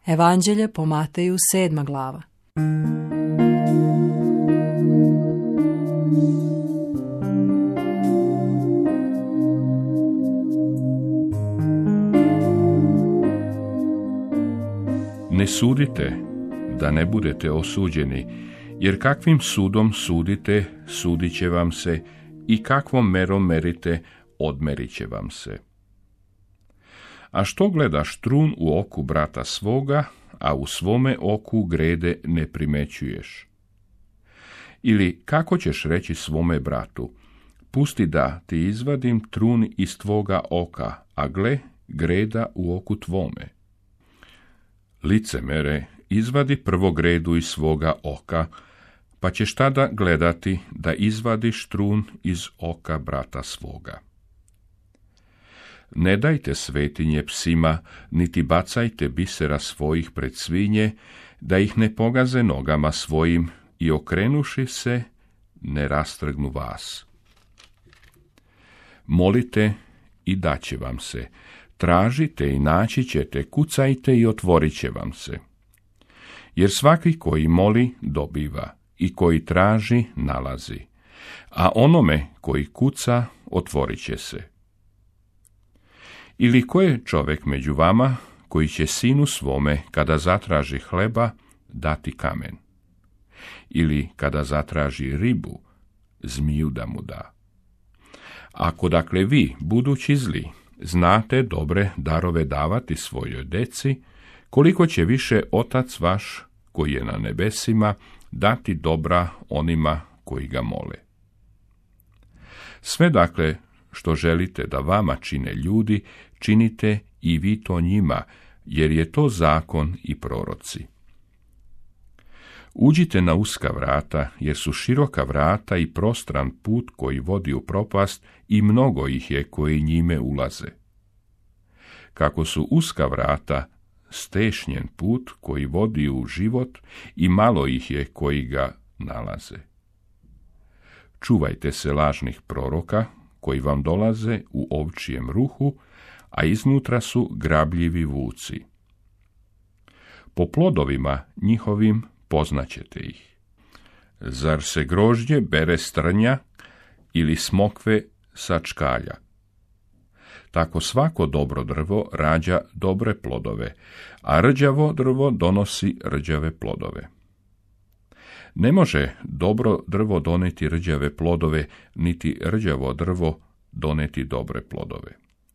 Evanđelje po Mateju 7. glava. Ne sudite, da ne budete osuđeni, jer kakvim sudom sudite, sudit će vam se, i kakvom merom merite, odmerit će vam se. A što gledaš trun u oku brata svoga, a u svome oku grede ne primećuješ? Ili kako ćeš reći svome bratu, pusti da ti izvadim trun iz tvoga oka, a gle, greda u oku tvome? Licemere, izvadi prvo gredu iz svoga oka, pa ćeš tada gledati da izvadiš trun iz oka brata svoga. Ne dajte svetinje psima, niti bacajte bisera svojih pred svinje, da ih ne pogaze nogama svojim i okrenuši se, ne rastrgnu vas. Molite i daće vam se, tražite i naći ćete, kucajte i otvorit će vam se. Jer svaki koji moli, dobiva, i koji traži, nalazi, a onome koji kuca, otvorit će se. Ili ko je čovjek među vama, koji će sinu svome, kada zatraži hleba, dati kamen? Ili kada zatraži ribu, zmiju da mu da? Ako dakle vi, budući zli, znate dobre darove davati svojoj deci, koliko će više Otac vaš, koji je na nebesima, dati dobra onima koji ga mole. Sve dakle što želite da vama čine ljudi, činite i vi to njima, jer je to zakon i proroci. Uđite na uska vrata, jer su široka vrata i prostran put koji vodi u propast, i mnogo ih je koji njime ulaze. Kako su uska vrata stešnjen put koji vodi u život, i malo ih je koji ga nalaze. Čuvajte se lažnih proroka, koji vam dolaze u ovčijem ruhu, a iznutra su grabljivi vuci. Po plodovima njihovim poznaćete ih. Zar se grožđe bere s trnja ili smokve sa čkalja? Tako svako dobro drvo rađa dobre plodove, a rđavo drvo donosi rđave plodove. Ne može dobro drvo doneti rđave plodove, niti rđavo drvo doneti dobre plodove.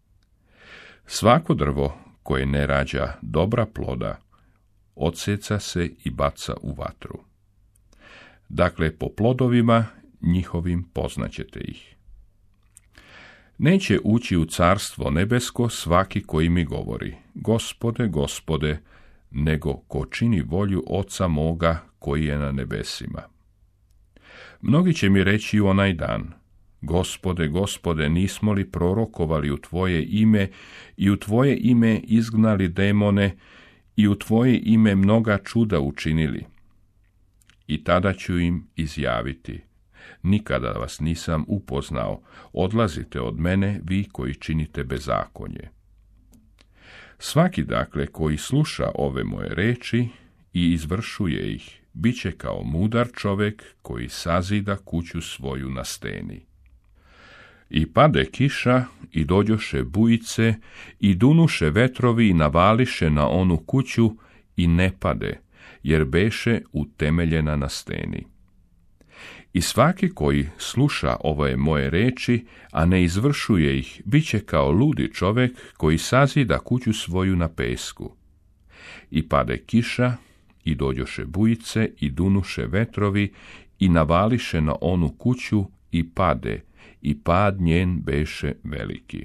Svako drvo koje ne rađa dobra ploda, odseca se i baca u vatru. Dakle, po plodovima njihovim poznaćete ih. Neće ući u carstvo nebesko svaki koji mi govori, Gospode, Gospode, nego ko čini volju Oca moga koji je na nebesima. Mnogi će mi reći u onaj dan, Gospode, Gospode, nismo li prorokovali u Tvoje ime i u Tvoje ime izgnali demone i u Tvoje ime mnoga čuda učinili? I tada ću im izjaviti, nikada vas nisam upoznao, odlazite od mene, vi koji činite bezakonje. Svaki dakle koji sluša ove moje reči i izvršuje ih, bit će kao mudar čovjek koji sazida kuću svoju na steni. I pade kiša, i dođoše bujice, i dunuše vetrovi, i navališe na onu kuću, i ne pade, jer beše utemeljena na steni. I svaki koji sluša ove moje reči, a ne izvršuje ih, bit će kao ludi čovjek koji sazida kuću svoju na pesku. I pade kiša, i dođoše bujice, i dunuše vetrovi, i navališe na onu kuću, i pade, i pad njen beše veliki.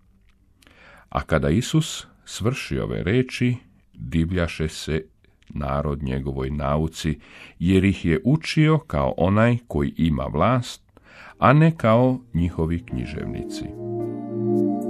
A kada Isus svrši ove reči, divljaše se narod njegovoj nauci, jer ih je učio kao onaj koji ima vlast, a ne kao njihovi književnici.